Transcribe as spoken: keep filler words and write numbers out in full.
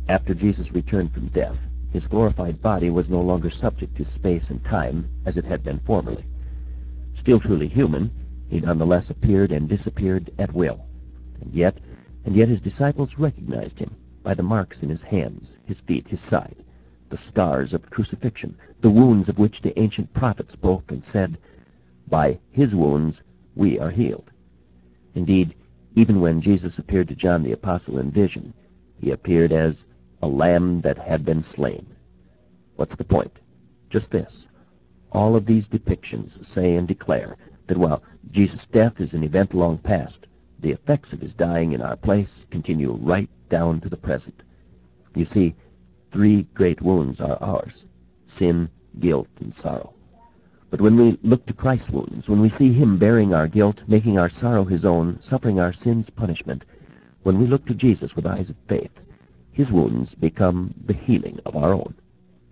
After Jesus returned from death, his glorified body was no longer subject to space and time as it had been formerly. Still truly human, he nonetheless appeared and disappeared at will. And yet, and yet his disciples recognized him by the marks in his hands, his feet, his side, the scars of crucifixion, the wounds of which the ancient prophet spoke and said, "By his wounds we are healed." Indeed, even when Jesus appeared to John the Apostle in vision, he appeared as a lamb that had been slain. What's the point? Just this. All of these depictions say and declare that while Jesus' death is an event long past, the effects of his dying in our place continue right down to the present. You see, three great wounds are ours: sin, guilt, and sorrow. But when we look to Christ's wounds, when we see him bearing our guilt, making our sorrow his own, suffering our sin's punishment, when we look to Jesus with eyes of faith, his wounds become the healing of our own.